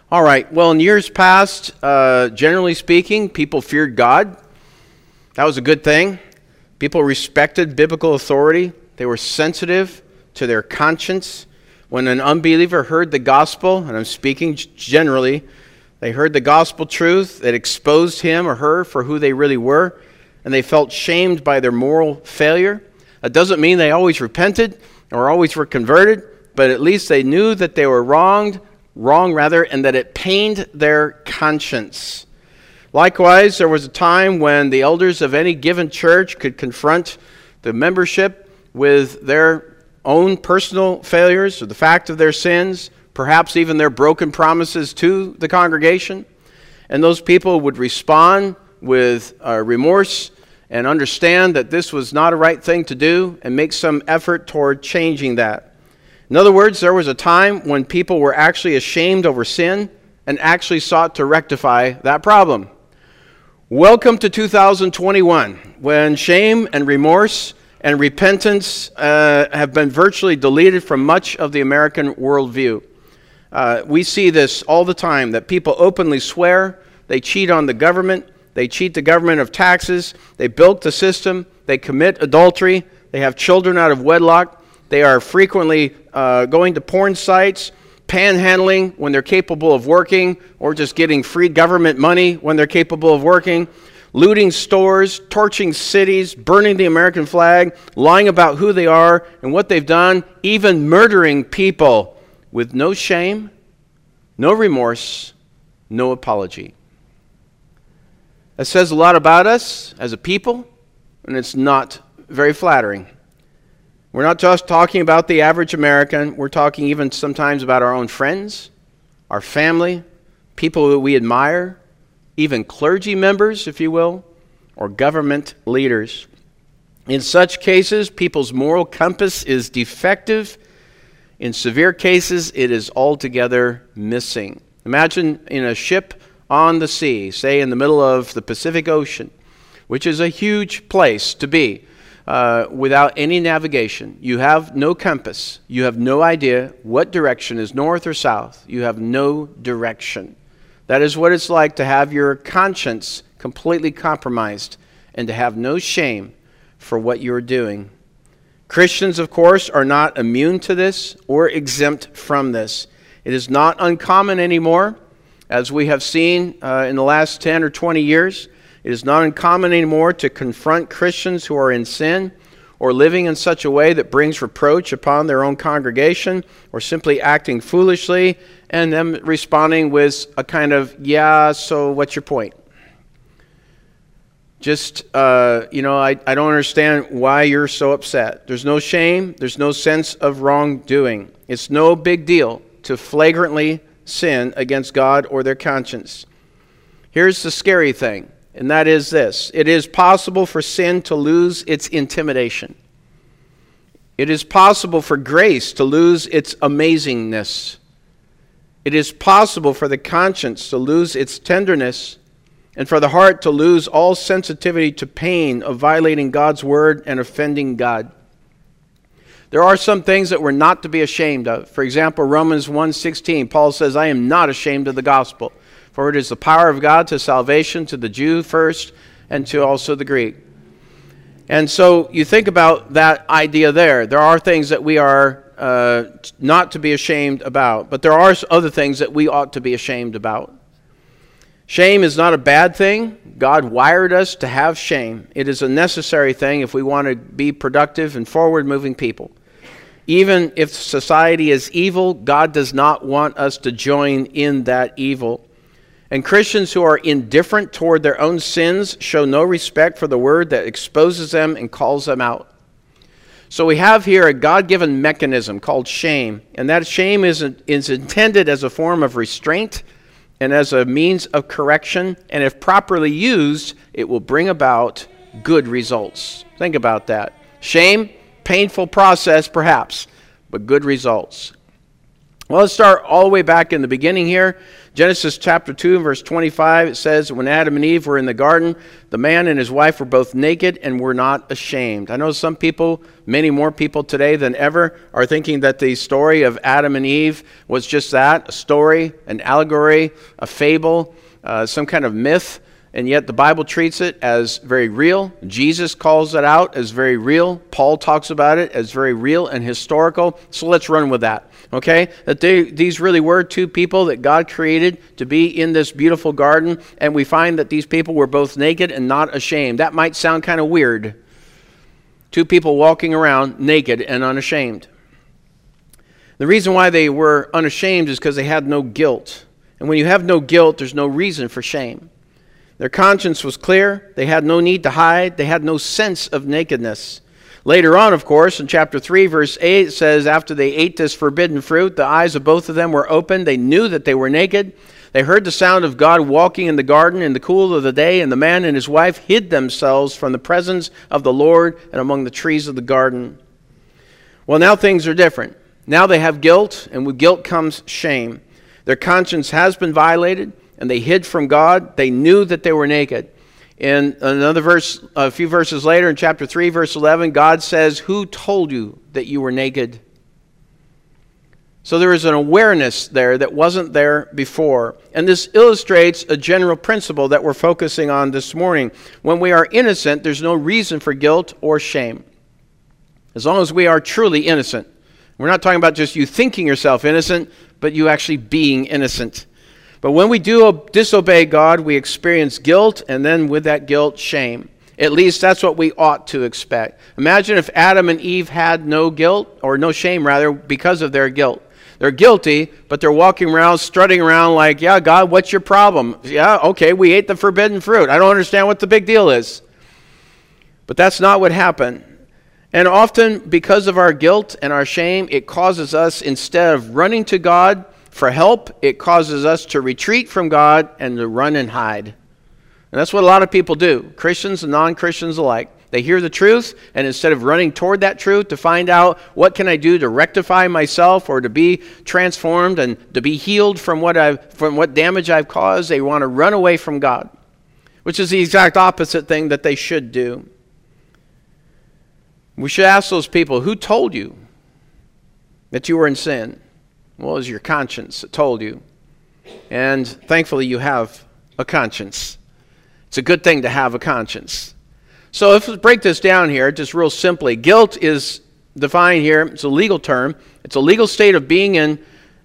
All right. Well, in years past, generally speaking, people feared God. That was a good thing. People respected biblical authority. They were sensitive to their conscience. When an unbeliever heard the gospel, and I'm speaking generally, they heard the gospel truth that exposed him or her for who they really were, and they felt shamed by their moral failure. That doesn't mean they always repented or always were converted, but at least they knew that they were wrong, and that it pained their conscience. Likewise, there was a time when the elders of any given church could confront the membership with their own personal failures or the fact of their sins, perhaps even their broken promises to the congregation. And those people would respond with remorse and understand that this was not a right thing to do and make some effort toward changing that. In other words, there was a time when people were actually ashamed over sin and actually sought to rectify that problem. Welcome to 2021, when shame and remorse and repentance have been virtually deleted from much of the American worldview. We see this all the time, that people openly swear, they cheat on the government, they cheat the government of taxes, they bilk the system, they commit adultery, they have children out of wedlock, they are frequently going to porn sites, panhandling when they're capable of working, or just getting free government money when they're capable of working, looting stores, torching cities, burning the American flag, lying about who they are and what they've done, even murdering people with no shame, no remorse, no apology. That says a lot about us as a people, and it's not very flattering. We're not just talking about the average American. We're talking even sometimes about our own friends, our family, people that we admire, even clergy members, if you will, or government leaders. In such cases, people's moral compass is defective. In severe cases, it is altogether missing. Imagine in a ship on the sea, say in the middle of the Pacific Ocean, which is a huge place to be. Without any navigation. You have no compass. You have no idea what direction is north or south. You have no direction. That is what it's like to have your conscience completely compromised and to have no shame for what you're doing. Christians, of course, are not immune to this or exempt from this. It is not uncommon anymore, as we have seen in the last 10 or 20 years. It is not uncommon anymore to confront Christians who are in sin or living in such a way that brings reproach upon their own congregation, or simply acting foolishly and them responding with a kind of, yeah, so what's your point? Just, I don't understand why you're so upset. There's no shame. There's no sense of wrongdoing. It's no big deal to flagrantly sin against God or their conscience. Here's the scary thing. And that is this: it is possible for sin to lose its intimidation. It is possible for grace to lose its amazingness. It is possible for the conscience to lose its tenderness, and for the heart to lose all sensitivity to pain of violating God's word and offending God. There are some things that we're not to be ashamed of. For example, Romans 1:16, Paul says, "I am not ashamed of the gospel. For it is the power of God to salvation to the Jew first and to also the Greek." And so you think about that idea there. There are things that we are not to be ashamed about, but there are other things that we ought to be ashamed about. Shame is not a bad thing. God wired us to have shame. It is a necessary thing if we want to be productive and forward-moving people. Even if society is evil, God does not want us to join in that evil. And Christians who are indifferent toward their own sins show no respect for the word that exposes them and calls them out. So we have here a God-given mechanism called shame. And that shame is intended as a form of restraint and as a means of correction. And if properly used, it will bring about good results. Think about that. Shame, painful process perhaps, but good results. Well, let's start all the way back in the beginning here. Genesis chapter 2, verse 25, it says, when Adam and Eve were in the garden, the man and his wife were both naked and were not ashamed. I know some people, many more people today than ever, are thinking that the story of Adam and Eve was just that, a story, an allegory, a fable, some kind of myth. And yet the Bible treats it as very real. Jesus calls it out as very real. Paul talks about it as very real and historical. So let's run with that, okay? That these really were two people that God created to be in this beautiful garden. And we find that these people were both naked and not ashamed. That might sound kind of weird. Two people walking around naked and unashamed. The reason why they were unashamed is because they had no guilt. And when you have no guilt, there's no reason for shame. Their conscience was clear. They had no need to hide. They had no sense of nakedness. Later on, of course, in chapter 3, verse 8, it says, after they ate this forbidden fruit, the eyes of both of them were opened. They knew that they were naked. They heard the sound of God walking in the garden in the cool of the day, and the man and his wife hid themselves from the presence of the Lord and among the trees of the garden. Well, now things are different. Now they have guilt, and with guilt comes shame. Their conscience has been violated, and they hid from God. They knew that they were naked. In another verse, a few verses later, in chapter 3, verse 11, God says, who told you that you were naked? So there is an awareness there that wasn't there before. And this illustrates a general principle that we're focusing on this morning. When we are innocent, there's no reason for guilt or shame. As long as we are truly innocent. We're not talking about just you thinking yourself innocent, but you actually being innocent. But when we do disobey God, we experience guilt, and then with that guilt, shame. At least that's what we ought to expect. Imagine if Adam and Eve had no guilt, or no shame rather, because of their guilt. They're guilty, but they're walking around, strutting around like, yeah, God, what's your problem? Yeah, okay, we ate the forbidden fruit. I don't understand what the big deal is. But that's not what happened. And often, because of our guilt and our shame, it causes us, instead of running to God for help, it causes us to retreat from God and to run and hide. And that's what a lot of people do, Christians and non-Christians alike. They hear the truth, and instead of running toward that truth to find out what can I do to rectify myself or to be transformed and to be healed from what damage I've caused, they want to run away from God, which is the exact opposite thing that they should do. We should ask those people, who told you that you were in sin? Well, it was your conscience that told you. And thankfully, you have a conscience. It's a good thing to have a conscience. So let's break this down here just real simply. Guilt is defined here. It's a legal term. It's a legal state of being in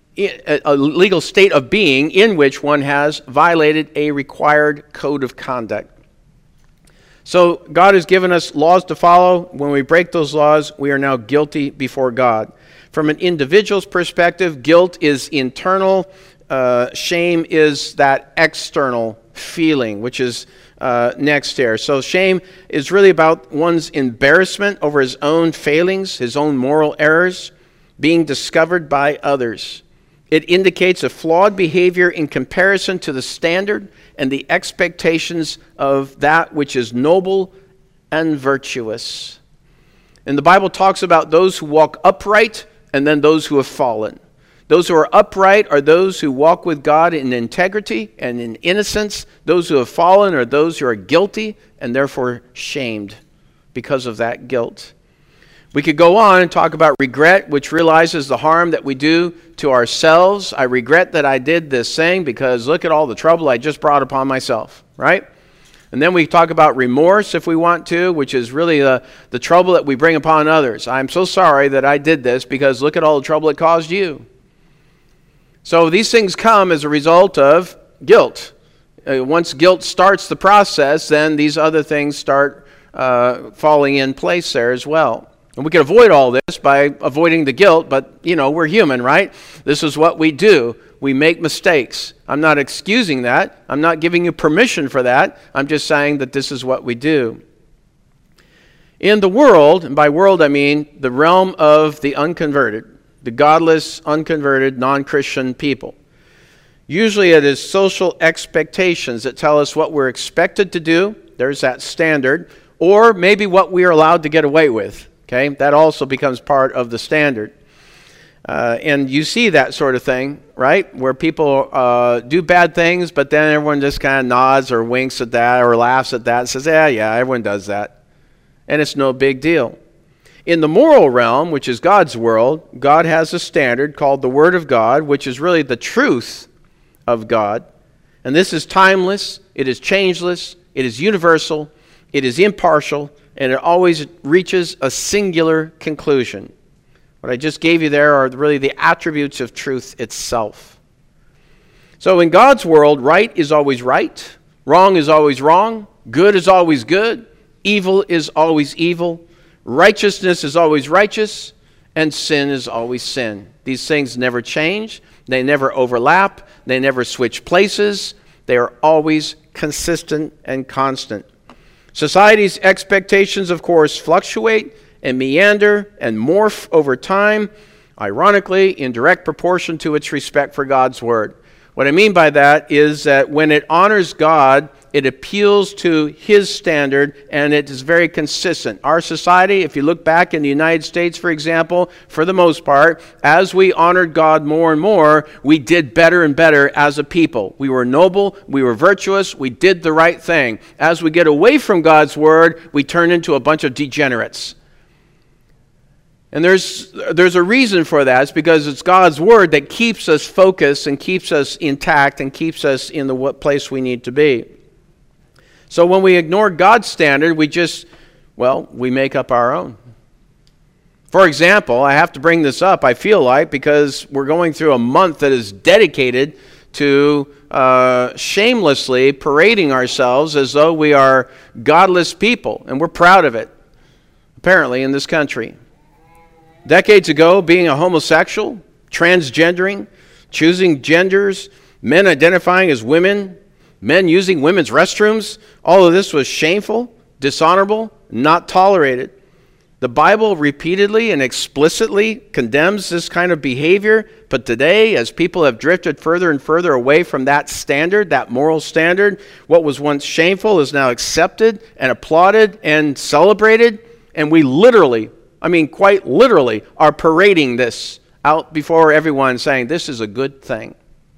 which one has violated a required code of conduct. So God has given us laws to follow. When we break those laws, we are now guilty before God. From an individual's perspective, guilt is internal. Shame is that external feeling, which is next here. So shame is really about one's embarrassment over his own failings, his own moral errors, being discovered by others. It indicates a flawed behavior in comparison to the standard and the expectations of that which is noble and virtuous. And the Bible talks about those who walk upright and then those who have fallen. Those who are upright are those who walk with God in integrity and in innocence. Those who have fallen are those who are guilty and therefore shamed because of that guilt. We could go on and talk about regret, which realizes the harm that we do to ourselves. I regret that I did this thing because look at all the trouble I just brought upon myself, right? And then we talk about remorse if we want to, which is really the trouble that we bring upon others. I'm so sorry that I did this because look at all the trouble it caused you. So these things come as a result of guilt. Once guilt starts the process, then these other things start falling in place there as well. And we can avoid all this by avoiding the guilt, but, we're human, right? This is what we do. We make mistakes. I'm not excusing that. I'm not giving you permission for that. I'm just saying that this is what we do. In the world, and by world I mean the realm of the unconverted, the godless, unconverted, non-Christian people. Usually it is social expectations that tell us what we're expected to do. There's that standard. Or maybe what we are allowed to get away with. Okay, that also becomes part of the standard. And you see that sort of thing, right? Where people do bad things, but then everyone just kind of nods or winks at that or laughs at that and says, yeah, everyone does that. And it's no big deal. In the moral realm, which is God's world, God has a standard called the Word of God, which is really the truth of God. And this is timeless, it is changeless, it is universal, it is impartial, and it always reaches a singular conclusion. What I just gave you there are really the attributes of truth itself. So in God's world, right is always right, wrong is always wrong, good is always good, evil is always evil, righteousness is always righteous, and sin is always sin. These things never change, they never overlap, they never switch places, they are always consistent and constant. Society's expectations, of course, fluctuate and meander and morph over time, ironically, in direct proportion to its respect for God's Word. What I mean by that is that when it honors God, it appeals to His standard, and it is very consistent. Our society, if you look back in the United States, for example, for the most part, as we honored God more and more, we did better and better as a people. We were noble, we were virtuous, we did the right thing. As we get away from God's Word, we turn into a bunch of degenerates. And there's a reason for that. It's because it's God's Word that keeps us focused and keeps us intact and keeps us in the place we need to be. So when we ignore God's standard, we make up our own. For example, I have to bring this up, I feel like, because we're going through a month that is dedicated to shamelessly parading ourselves as though we are godless people, and we're proud of it, apparently, in this country. Decades ago, being a homosexual, transgendering, choosing genders, men identifying as women, men using women's restrooms, all of this was shameful, dishonorable, not tolerated. The Bible repeatedly and explicitly condemns this kind of behavior, but today, as people have drifted further and further away from that standard, that moral standard, what was once shameful is now accepted and applauded and celebrated, and we quite literally, are parading this out before everyone saying, this is a good thing.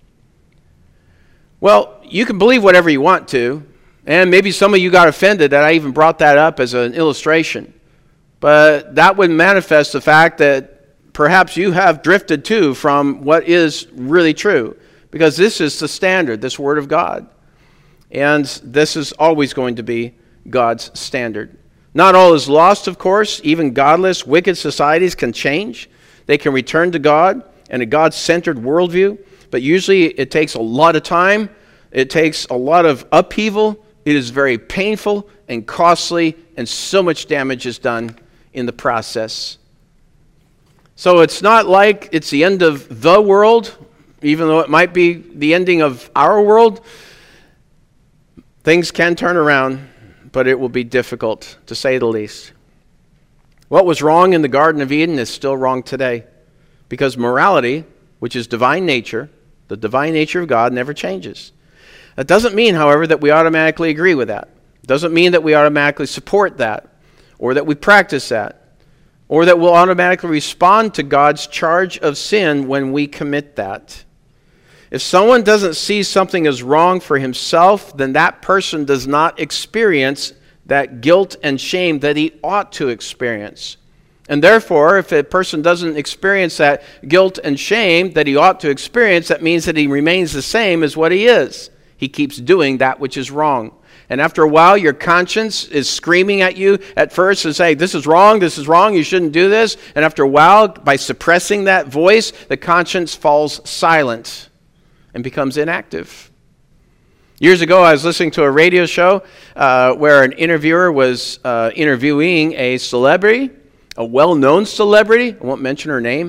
Well, you can believe whatever you want to, and maybe some of you got offended that I even brought that up as an illustration. But that would manifest the fact that perhaps you have drifted too from what is really true, because this is the standard, this Word of God. And this is always going to be God's standard. Not all is lost, of course. Even godless, wicked societies can change. They can return to God and a God-centered worldview. But usually it takes a lot of time. It takes a lot of upheaval. It is very painful and costly, and so much damage is done in the process. So it's not like it's the end of the world, even though it might be the ending of our world. Things can turn around, but it will be difficult, to say the least. What was wrong in the Garden of Eden is still wrong today, because morality, which is divine nature, the divine nature of God, never changes. That doesn't mean, however, that we automatically agree with that. It doesn't mean that we automatically support that, or that we practice that, or that we'll automatically respond to God's charge of sin when we commit that. If someone doesn't see something as wrong for himself, then that person does not experience that guilt and shame that he ought to experience. And therefore, if a person doesn't experience that guilt and shame that he ought to experience, that means that he remains the same as what he is. He keeps doing that which is wrong. And after a while, your conscience is screaming at you at first and saying, this is wrong, you shouldn't do this. And after a while, by suppressing that voice, the conscience falls silent and becomes inactive. Years ago, I was listening to a radio show where an interviewer was interviewing a celebrity, a well-known celebrity. I won't mention her name.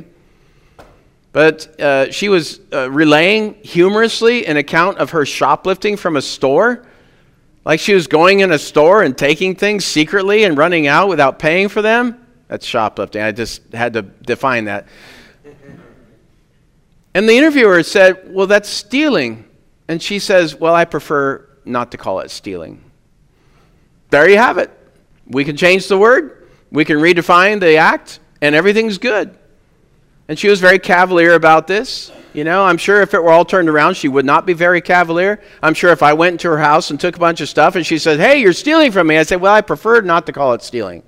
But she was relaying humorously an account of her shoplifting from a store. Like she was going in a store and taking things secretly and running out without paying for them. That's shoplifting. I just had to define that. And the interviewer said, well, that's stealing. And she says, well, I prefer not to call it stealing. There you have it. We can change the word. We can redefine the act, and everything's good. And she was very cavalier about this. You know, I'm sure if it were all turned around, she would not be very cavalier. I'm sure if I went into her house and took a bunch of stuff and she said, hey, you're stealing from me, I'd say, well, I prefer not to call it stealing.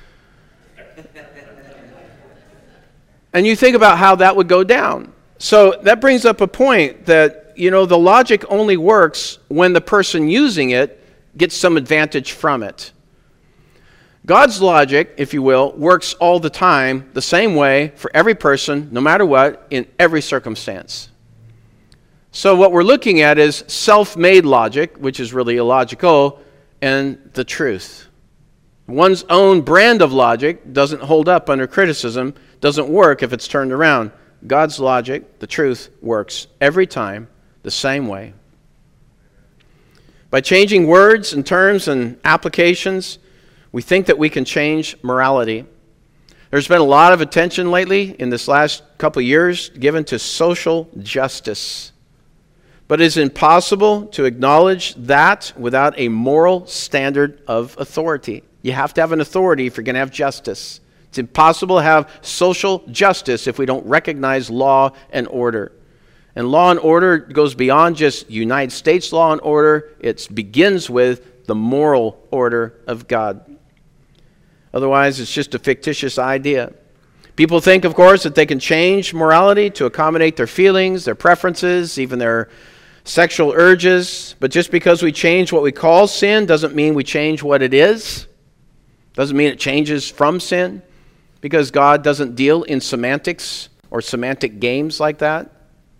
And you think about how that would go down. So that brings up a point that, you know, the logic only works when the person using it gets some advantage from it. God's logic, if you will, works all the time the same way for every person, no matter what, in every circumstance. So what we're looking at is self-made logic, which is really illogical, and the truth. One's own brand of logic doesn't hold up under criticism, doesn't work if it's turned around. God's logic, the truth, works every time the same way. By changing words and terms and applications, we think that we can change morality. There's been a lot of attention lately in this last couple of years given to social justice. But it is impossible to acknowledge that without a moral standard of authority. You have to have an authority if you're going to have justice. It's impossible to have social justice if we don't recognize law and order. And law and order goes beyond just United States law and order. It begins with the moral order of God. Otherwise, it's just a fictitious idea. People think, of course, that they can change morality to accommodate their feelings, their preferences, even their sexual urges. But just because we change what we call sin doesn't mean we change what it is. Doesn't mean it changes from sin, because God doesn't deal in semantics or semantic games like that.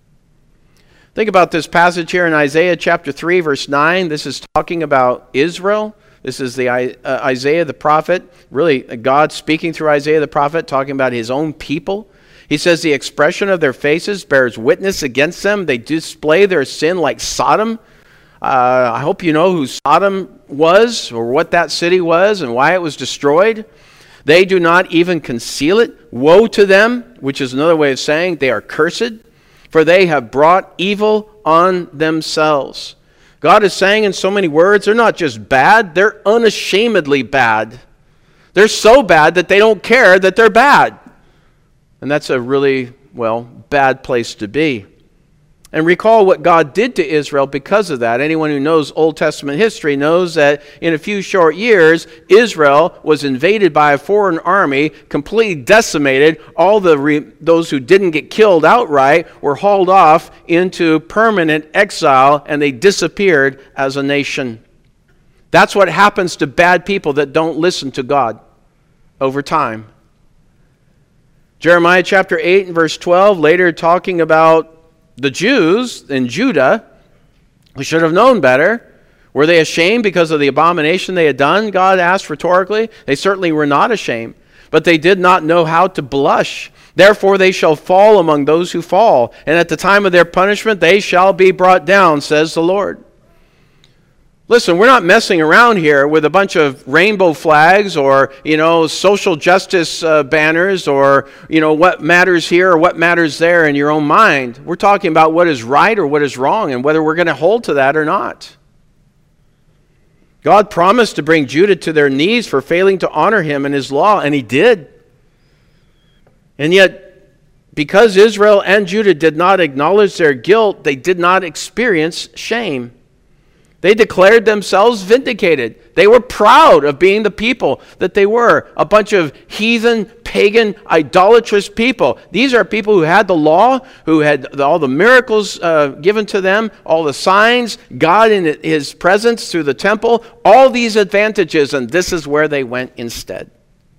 Think about this passage here in Isaiah chapter 3, verse 9. This is talking about Israel. This is the Isaiah the prophet, really God speaking through Isaiah the prophet, talking about his own people. He says the expression of their faces bears witness against them. They display their sin like Sodom. I hope you know who Sodom was, or what that city was, and why it was destroyed. They do not even conceal it. Woe to them, which is another way of saying they are cursed, for they have brought evil on themselves. God is saying in so many words, they're not just bad, they're unashamedly bad. They're so bad that they don't care that they're bad. And that's a really, bad place to be. And recall what God did to Israel because of that. Anyone who knows Old Testament history knows that in a few short years, Israel was invaded by a foreign army, completely decimated. All those who didn't get killed outright were hauled off into permanent exile, and they disappeared as a nation. That's what happens to bad people that don't listen to God over time. Jeremiah chapter 8 and verse 12, later talking about the Jews in Judah, who should have known better. Were they ashamed because of the abomination they had done? God asked rhetorically. They certainly were not ashamed, but they did not know how to blush. Therefore they shall fall among those who fall, and at the time of their punishment they shall be brought down, says the Lord. Listen, we're not messing around here with a bunch of rainbow flags or, social justice banners or, what matters here or what matters there in your own mind. We're talking about what is right or what is wrong and whether we're going to hold to that or not. God promised to bring Judah to their knees for failing to honor him and his law, and he did. And yet, because Israel and Judah did not acknowledge their guilt, they did not experience shame. They declared themselves vindicated. They were proud of being the people that they were, a bunch of heathen, pagan, idolatrous people. These are people who had the law, who had all the miracles given to them, all the signs, God in his presence through the temple, all these advantages, and this is where they went instead.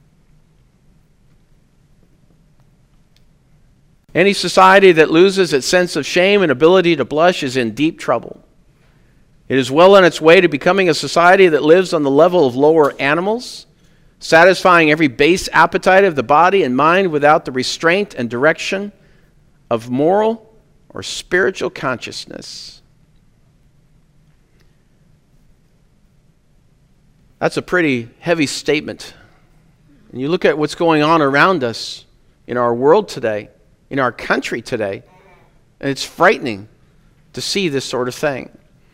Any society that loses its sense of shame and ability to blush is in deep trouble. It is well on its way to becoming a society that lives on the level of lower animals, satisfying every base appetite of the body and mind without the restraint and direction of moral or spiritual consciousness. That's a pretty heavy statement. And you look at what's going on around us in our world today, in our country today, and it's frightening to see this sort of thing.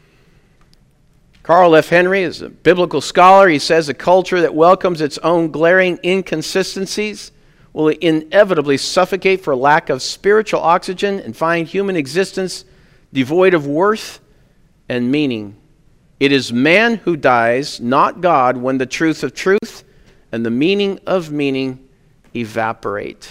Carl F. Henry is a biblical scholar. He says a culture that welcomes its own glaring inconsistencies will inevitably suffocate for lack of spiritual oxygen and find human existence devoid of worth and meaning. It is man who dies, not God, when the truth of truth and the meaning of meaning evaporate.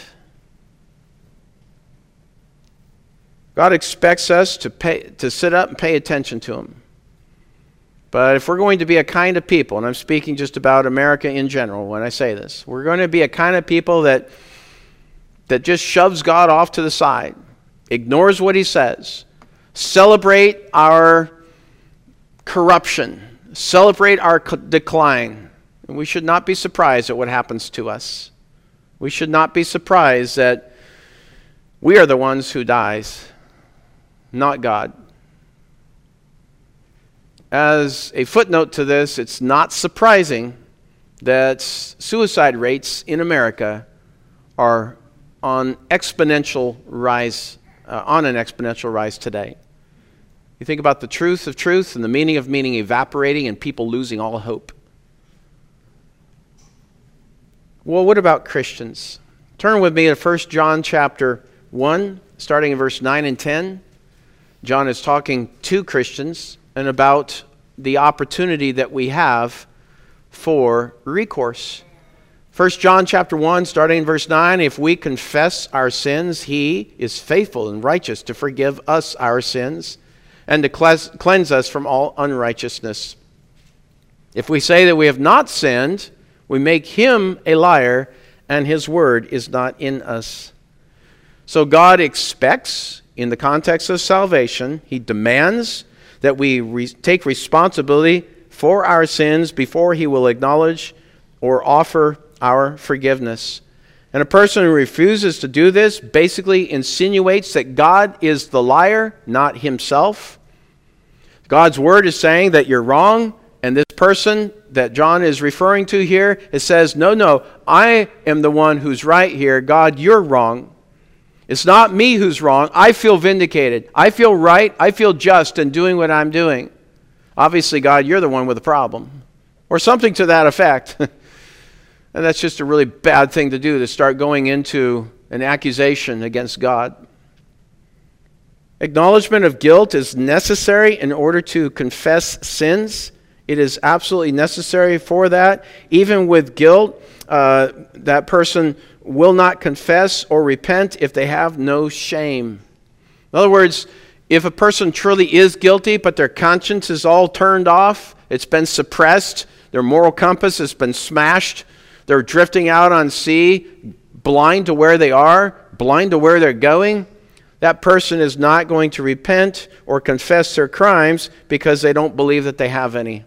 God expects us to sit up and pay attention to Him. But if we're going to be a kind of people, and I'm speaking just about America in general when I say this, we're going to be a kind of people that just shoves God off to the side, ignores what He says, celebrate our corruption, celebrate our decline. And we should not be surprised at what happens to us. We should not be surprised that we are the ones who dies, not God. As a footnote to this, it's not surprising that suicide rates in America are on an exponential rise today. You think about the truth of truth and the meaning of meaning evaporating and people losing all hope. Well, what about Christians? Turn with me to 1 John chapter 1, starting in verse 9 and 10. John is talking to Christians and about the opportunity that we have for recourse. 1 John chapter 1, starting in verse 9, if we confess our sins, He is faithful and righteous to forgive us our sins and to cleanse us from all unrighteousness. If we say that we have not sinned, we make Him a liar, and His word is not in us. So God expects, in the context of salvation, He demands that we take responsibility for our sins before He will acknowledge or offer our forgiveness. And a person who refuses to do this basically insinuates that God is the liar, not Himself. God's word is saying that you're wrong, and this person that John is referring to here, it says, no, I am the one who's right here. God, you're wrong. It's not me who's wrong. I feel vindicated. I feel right. I feel just in doing what I'm doing. Obviously, God, you're the one with the problem. Or something to that effect. And that's just a really bad thing to do, to start going into an accusation against God. Acknowledgement of guilt is necessary in order to confess sins. It is absolutely necessary for that. Even with guilt, that person will not confess or repent if they have no shame. In other words, if a person truly is guilty, but their conscience is all turned off, it's been suppressed, their moral compass has been smashed, they're drifting out on sea, blind to where they are, blind to where they're going, that person is not going to repent or confess their crimes because they don't believe that they have any.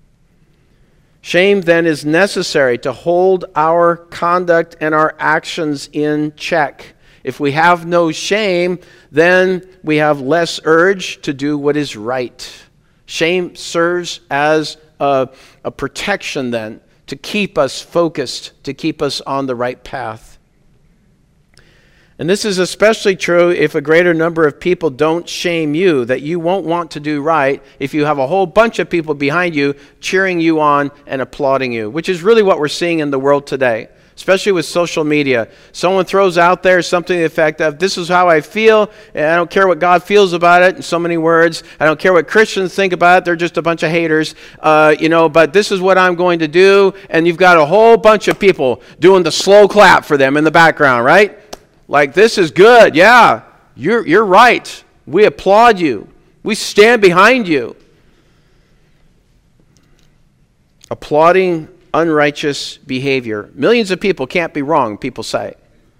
Shame then is necessary to hold our conduct and our actions in check. If we have no shame, then we have less urge to do what is right. Shame serves as a protection then to keep us focused, to keep us on the right path. And this is especially true if a greater number of people don't shame you, that you won't want to do right if you have a whole bunch of people behind you cheering you on and applauding you, which is really what we're seeing in the world today, especially with social media. Someone throws out there something to the effect of, this is how I feel, and I don't care what God feels about it, in so many words. I don't care what Christians think about it. They're just a bunch of haters, but this is what I'm going to do. And you've got a whole bunch of people doing the slow clap for them in the background, right? Like, this is good. Yeah, you're right. We applaud you. We stand behind you. Applauding unrighteous behavior. Millions of people can't be wrong, people say.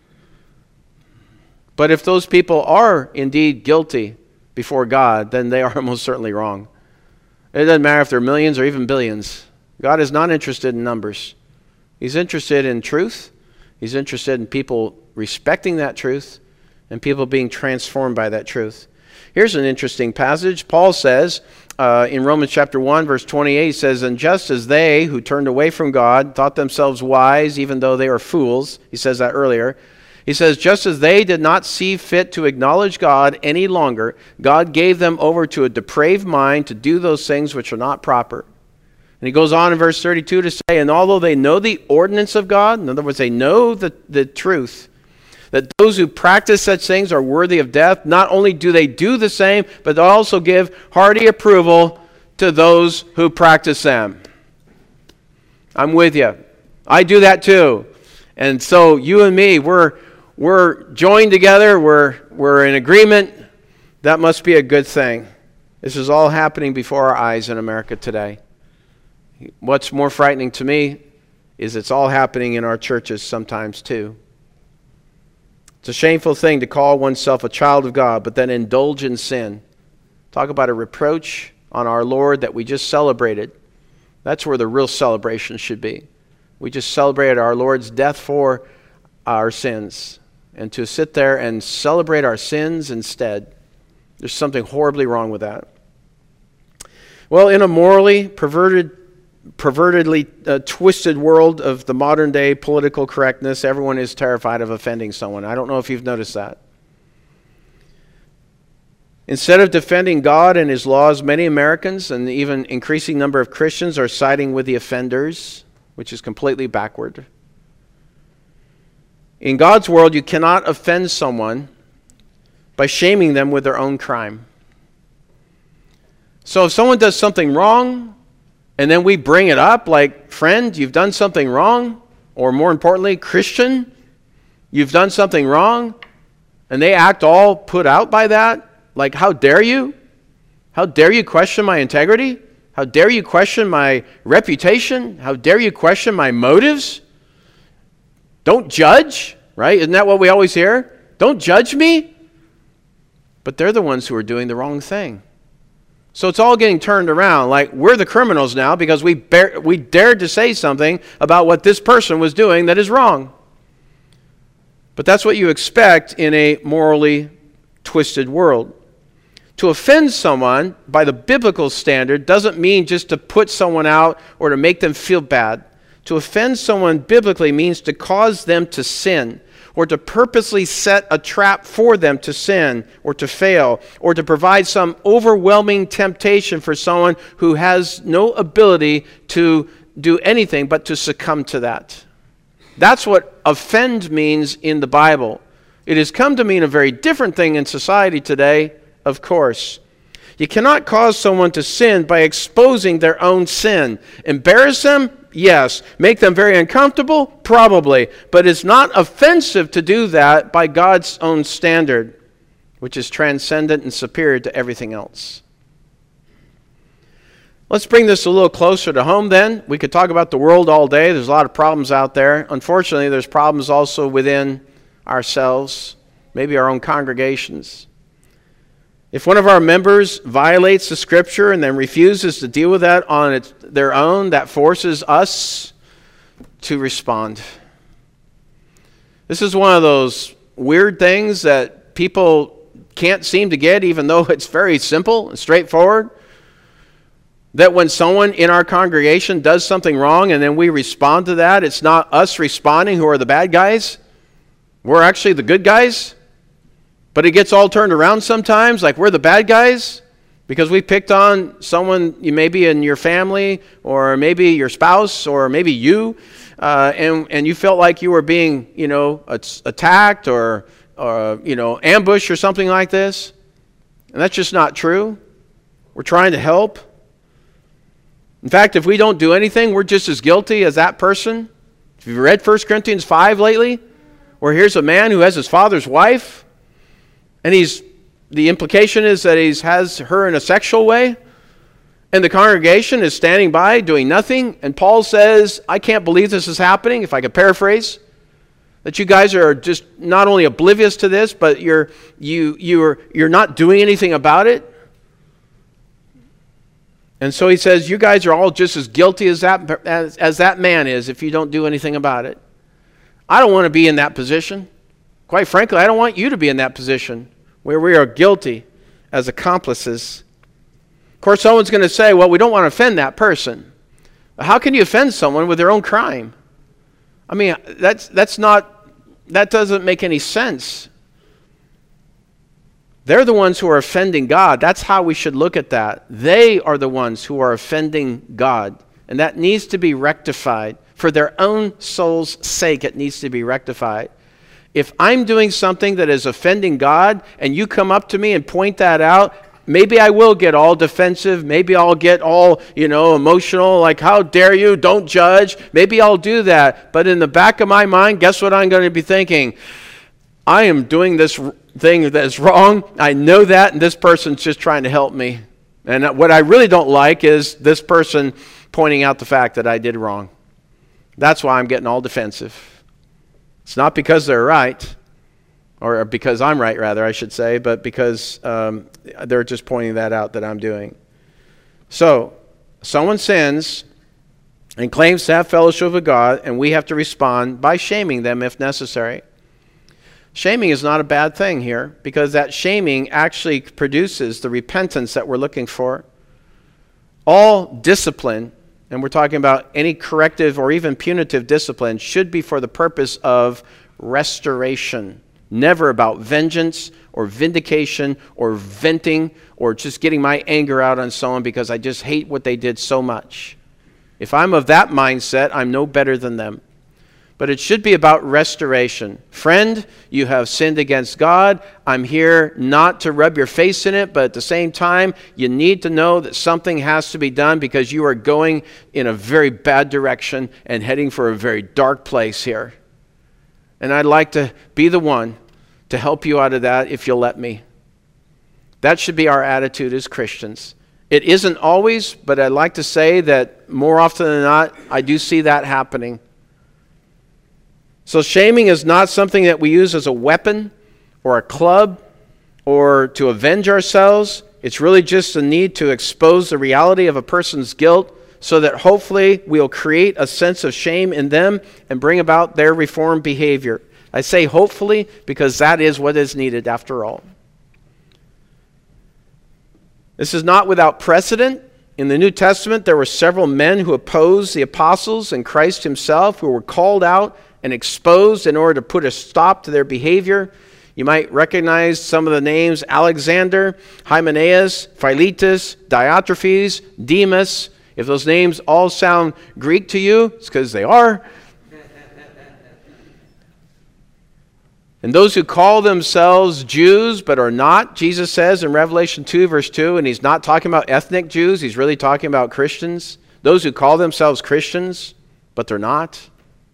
But if those people are indeed guilty before God, then they are most certainly wrong. It doesn't matter if they're millions or even billions. God is not interested in numbers. He's interested in truth. He's interested in people respecting that truth and people being transformed by that truth. Here's an interesting passage. Paul says in Romans chapter 1, verse 28, he says, and just as they who turned away from God thought themselves wise, even though they are fools, he says that earlier. He says, just as they did not see fit to acknowledge God any longer, God gave them over to a depraved mind to do those things which are not proper. And he goes on in verse 32 to say, and although they know the ordinance of God, in other words, they know the truth, that those who practice such things are worthy of death, not only do they do the same, but they also give hearty approval to those who practice them. I'm with you. I do that too. And so you and me, we're joined together, we're in agreement. That must be a good thing. This is all happening before our eyes in America today. What's more frightening to me is it's all happening in our churches sometimes too. It's a shameful thing to call oneself a child of God, but then indulge in sin. Talk about a reproach on our Lord that we just celebrated. That's where the real celebration should be. We just celebrated our Lord's death for our sins. And to sit there and celebrate our sins instead, there's something horribly wrong with that. Well, in a morally pervertedly twisted world of the modern day political correctness, everyone is terrified of offending someone. I don't know if you've noticed that. Instead of defending God and His laws, many Americans and even increasing number of Christians are siding with the offenders, which is completely backward. In God's world, you cannot offend someone by shaming them with their own crime. So if someone does something wrong, and then we bring it up like, friend, you've done something wrong, or more importantly, Christian, you've done something wrong, and they act all put out by that, like, how dare you? How dare you question my integrity? How dare you question my reputation? How dare you question my motives? Don't judge, right? Isn't that what we always hear? Don't judge me. But they're the ones who are doing the wrong thing. So it's all getting turned around, like we're the criminals now because we dared to say something about what this person was doing that is wrong. But that's what you expect in a morally twisted world. To offend someone by the biblical standard doesn't mean just to put someone out or to make them feel bad. To offend someone biblically means to cause them to sin, or to purposely set a trap for them to sin or to fail, or to provide some overwhelming temptation for someone who has no ability to do anything but to succumb to that. That's what offend means in the Bible. It has come to mean a very different thing in society today, of course. You cannot cause someone to sin by exposing their own sin. Embarrass them? Yes. Make them very uncomfortable? Probably. But it's not offensive to do that by God's own standard, which is transcendent and superior to everything else. Let's bring this a little closer to home then. We could talk about the world all day. There's a lot of problems out there. Unfortunately, there's problems also within ourselves, maybe our own congregations. If one of our members violates the Scripture and then refuses to deal with that on their own, that forces us to respond. This is one of those weird things that people can't seem to get, even though it's very simple and straightforward. That when someone in our congregation does something wrong and then we respond to that, it's not us responding who are the bad guys. We're actually the good guys. But it gets all turned around sometimes, like we're the bad guys because we picked on someone maybe in your family or maybe your spouse or maybe you, and you felt like you were being, attacked or ambushed or something like this. And that's just not true. We're trying to help. In fact, if we don't do anything, we're just as guilty as that person. Have you read 1 Corinthians 5 lately? Where here's a man who has his father's wife, and the implication is that he has her in a sexual way, and the congregation is standing by doing nothing, and Paul says, I can't believe this is happening, if I could paraphrase, that you guys are just not only oblivious to this, but you're not doing anything about it. And so he says, you guys are all just as guilty as that man is if you don't do anything about it. I don't want to be in that position. Quite frankly, I don't want you to be in that position where we are guilty as accomplices. Of course, someone's going to say, well, we don't want to offend that person. How can you offend someone with their own crime? I mean, that doesn't make any sense. They're the ones who are offending God. That's how we should look at that. They are the ones who are offending God And that needs to be rectified. For their own soul's sake, it needs to be rectified. If I'm doing something that is offending God, and you come up to me and point that out, maybe I will get all defensive. Maybe I'll get all, emotional, like, how dare you, don't judge. Maybe I'll do that. But in the back of my mind, guess what I'm going to be thinking? I am doing this thing that's wrong. I know that, and this person's just trying to help me. And what I really don't like is this person pointing out the fact that I did wrong. That's why I'm getting all defensive. It's not because they're right, or because I'm right, rather, I should say, but because they're just pointing that out that I'm doing. So, someone sins and claims to have fellowship with God, and we have to respond by shaming them if necessary. Shaming is not a bad thing here, because that shaming actually produces the repentance that we're looking for. All discipline, and we're talking about any corrective or even punitive discipline, should be for the purpose of restoration. Never about vengeance or vindication or venting or just getting my anger out on someone because I just hate what they did so much. If I'm of that mindset, I'm no better than them. But it should be about restoration. Friend, you have sinned against God. I'm here not to rub your face in it, but at the same time, you need to know that something has to be done because you are going in a very bad direction and heading for a very dark place here. And I'd like to be the one to help you out of that if you'll let me. That should be our attitude as Christians. It isn't always, but I'd like to say that more often than not, I do see that happening. So shaming is not something that we use as a weapon or a club or to avenge ourselves. It's really just a need to expose the reality of a person's guilt so that hopefully we'll create a sense of shame in them and bring about their reformed behavior. I say hopefully because that is what is needed after all. This is not without precedent. In the New Testament, there were several men who opposed the apostles and Christ himself who were called out and exposed in order to put a stop to their behavior. You might recognize some of the names: Alexander, Hymenaeus, Philetus, Diotrephes, Demas. If those names all sound Greek to you, it's because they are. And those who call themselves Jews but are not, Jesus says in Revelation 2 verse 2, and he's not talking about ethnic Jews, he's really talking about Christians. Those who call themselves Christians but they're not.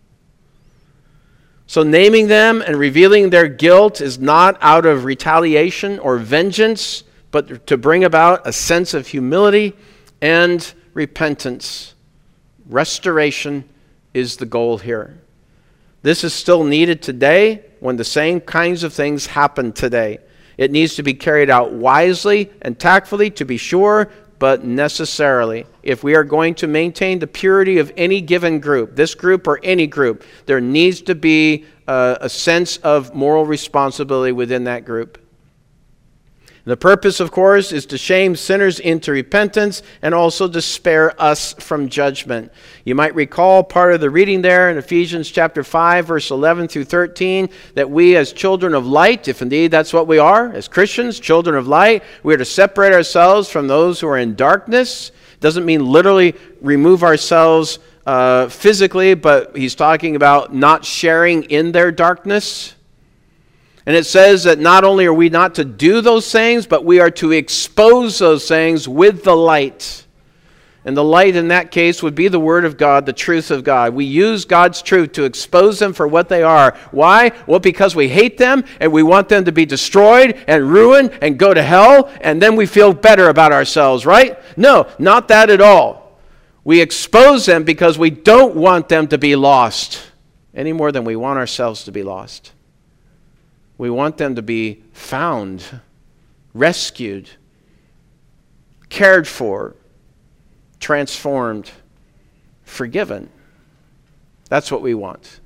So naming them and revealing their guilt is not out of retaliation or vengeance, but to bring about a sense of humility and repentance. Restoration is the goal here. This is still needed today when the same kinds of things happen today. It needs to be carried out wisely and tactfully, to be sure, but necessarily. If we are going to maintain the purity of any given group, this group or any group, there needs to be a sense of moral responsibility within that group. The purpose, of course, is to shame sinners into repentance and also to spare us from judgment. You might recall part of the reading there in Ephesians chapter 5, verse 11 through 13, that we as children of light, if indeed that's what we are, as Christians, children of light, we are to separate ourselves from those who are in darkness. Doesn't mean literally remove ourselves physically, but he's talking about not sharing in their darkness. And it says that not only are we not to do those things, but we are to expose those things with the light. And the light in that case would be the Word of God, the truth of God. We use God's truth to expose them for what they are. Why? Well, because we hate them and we want them to be destroyed and ruined and go to hell, and then we feel better about ourselves, right? No, not that at all. We expose them because we don't want them to be lost any more than we want ourselves to be lost. We want them to be found, rescued, cared for, transformed, forgiven. That's what we want.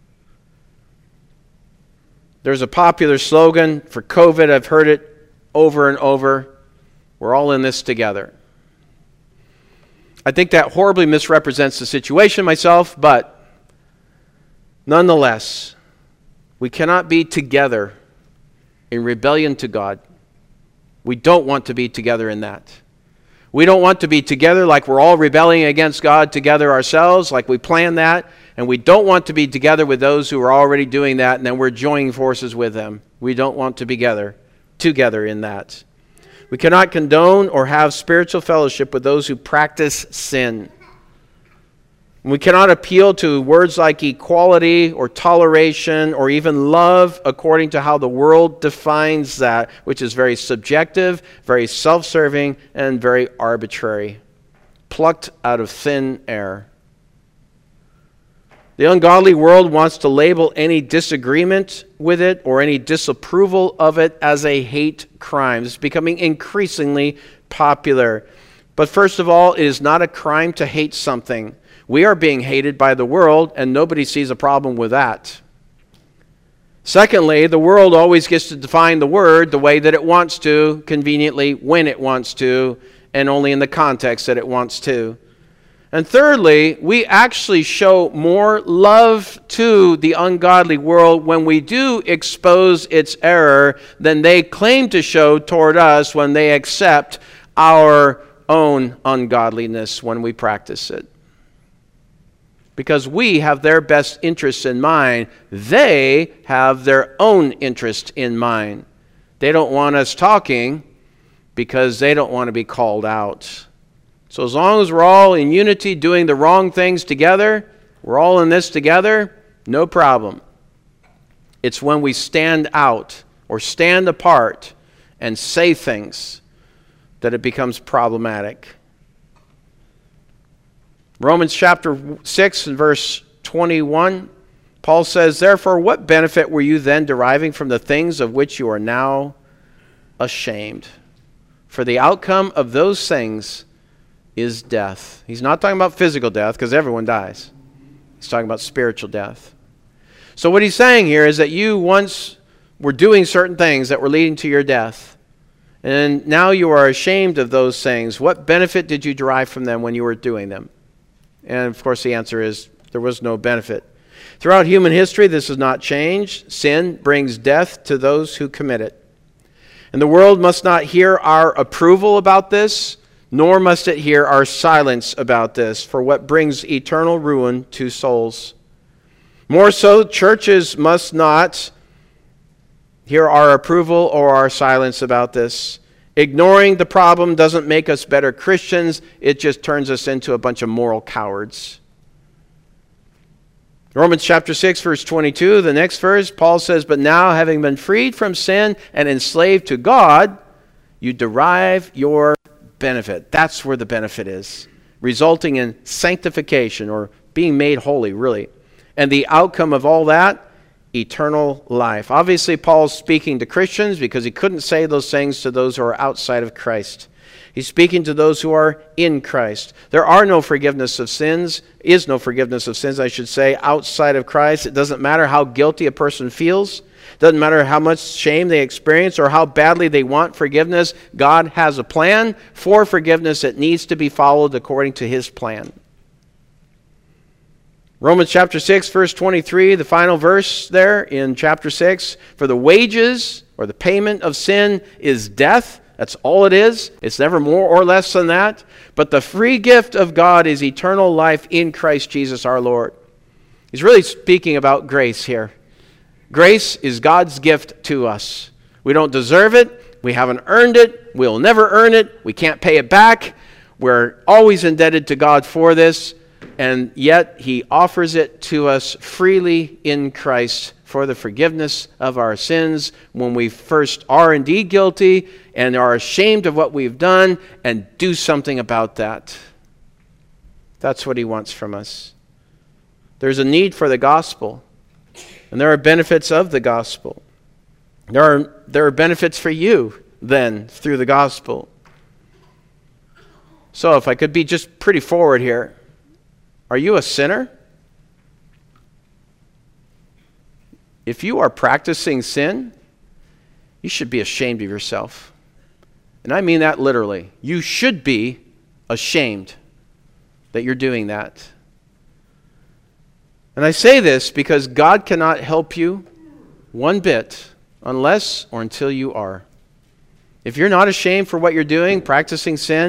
There's a popular slogan for COVID. I've heard it over and over. We're all in this together. I think that horribly misrepresents the situation myself, but nonetheless, we cannot be together in rebellion to God. We don't want to be together in that. We don't want to be together like we're all rebelling against God together ourselves, like we planned that. And we don't want to be together with those who are already doing that, and then we're joining forces with them. We don't want to be together in that. We cannot condone or have spiritual fellowship with those who practice sin. We cannot appeal to words like equality or toleration or even love according to how the world defines that, which is very subjective, very self-serving, and very arbitrary, plucked out of thin air. The ungodly world wants to label any disagreement with it or any disapproval of it as a hate crime. It's becoming increasingly popular. But first of all, it is not a crime to hate something. We are being hated by the world, and nobody sees a problem with that. Secondly, the world always gets to define the word the way that it wants to, conveniently, when it wants to, and only in the context that it wants to. And thirdly, we actually show more love to the ungodly world when we do expose its error than they claim to show toward us when they accept our own ungodliness when we practice it. Because we have their best interests in mind, they have their own interest in mind. They don't want us talking because they don't want to be called out. So as long as we're all in unity doing the wrong things together, we're all in this together, no problem. It's when we stand out or stand apart and say things that it becomes problematic. Romans chapter 6 and verse 21, Paul says, "Therefore, what benefit were you then deriving from the things of which you are now ashamed? For the outcome of those things is death." He's not talking about physical death, because everyone dies. He's talking about spiritual death. So what he's saying here is that you once were doing certain things that were leading to your death. And now you are ashamed of those things. What benefit did you derive from them when you were doing them? And of course the answer is there was no benefit. Throughout human history, this has not changed. Sin brings death to those who commit it. And the world must not hear our approval about this, nor must it hear our silence about this, for what brings eternal ruin to souls. More so, churches must not hear our approval or our silence about this. Ignoring the problem doesn't make us better Christians. It just turns us into a bunch of moral cowards. Romans chapter 6, verse 22, the next verse, Paul says, "But now, having been freed from sin and enslaved to God, you derive your benefit." That's where the benefit is, resulting in sanctification, or being made holy, really. And the outcome of all that, eternal life. Obviously, Paul's speaking to Christians because he couldn't say those things to those who are outside of Christ. He's speaking to those who are in Christ. There are no forgiveness of sins, is no forgiveness of sins, I should say, outside of Christ. It doesn't matter how guilty a person feels. It doesn't matter how much shame they experience or how badly they want forgiveness. God has a plan for forgiveness that needs to be followed according to His plan. Romans chapter 6, verse 23, the final verse there in chapter 6, "For the wages, or the payment of sin, is death." That's all it is. It's never more or less than that. "But the free gift of God is eternal life in Christ Jesus our Lord." He's really speaking about grace here. Grace is God's gift to us. We don't deserve it. We haven't earned it. We'll never earn it. We can't pay it back. We're always indebted to God for this. And yet He offers it to us freely in Christ for the forgiveness of our sins when we first are indeed guilty and are ashamed of what we've done and do something about that. That's what He wants from us. There's a need for the gospel, and there are benefits of the gospel. There are benefits for you then through the gospel. So if I could be just pretty forward here, are you a sinner? If you are practicing sin, you should be ashamed of yourself. And I mean that literally. You should be ashamed that you're doing that. And I say this because God cannot help you one bit unless or until you are. If you're not ashamed for what you're doing, practicing sin,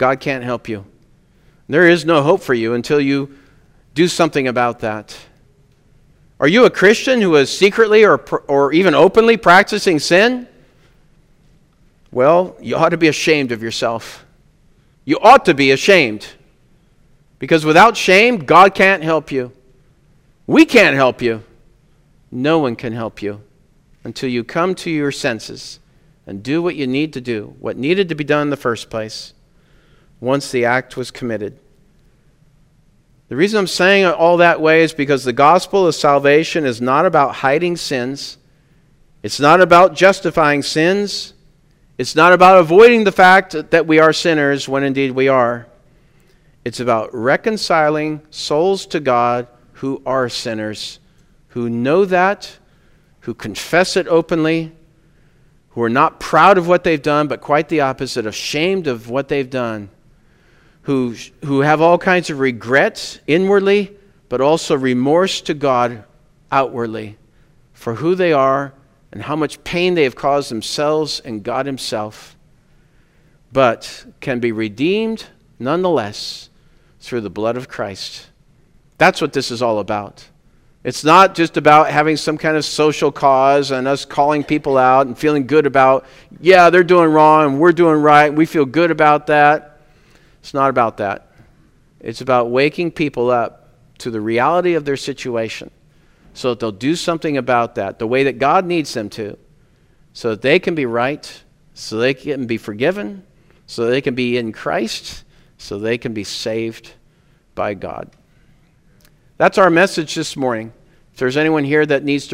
God can't help you. There is no hope for you until you do something about that. Are you a Christian who is secretly or even openly practicing sin? Well, you ought to be ashamed of yourself. You ought to be ashamed. Because without shame, God can't help you. We can't help you. No one can help you until you come to your senses and do what you need to do, what needed to be done in the first place, once the act was committed. The reason I'm saying it all that way is because the gospel of salvation is not about hiding sins. It's not about justifying sins. It's not about avoiding the fact that we are sinners when indeed we are. It's about reconciling souls to God who are sinners, who know that, who confess it openly, who are not proud of what they've done, but quite the opposite, ashamed of what they've done, who have all kinds of regrets inwardly, but also remorse to God outwardly for who they are and how much pain they have caused themselves and God Himself, but can be redeemed nonetheless through the blood of Christ. That's what this is all about. It's not just about having some kind of social cause and us calling people out and feeling good about, yeah, they're doing wrong and we're doing right and we feel good about that. It's not about that. It's about waking people up to the reality of their situation so that they'll do something about that the way that God needs them to, so that they can be right, so they can be forgiven, so they can be in Christ, so they can be saved by God. That's our message this morning. If there's anyone here that needs to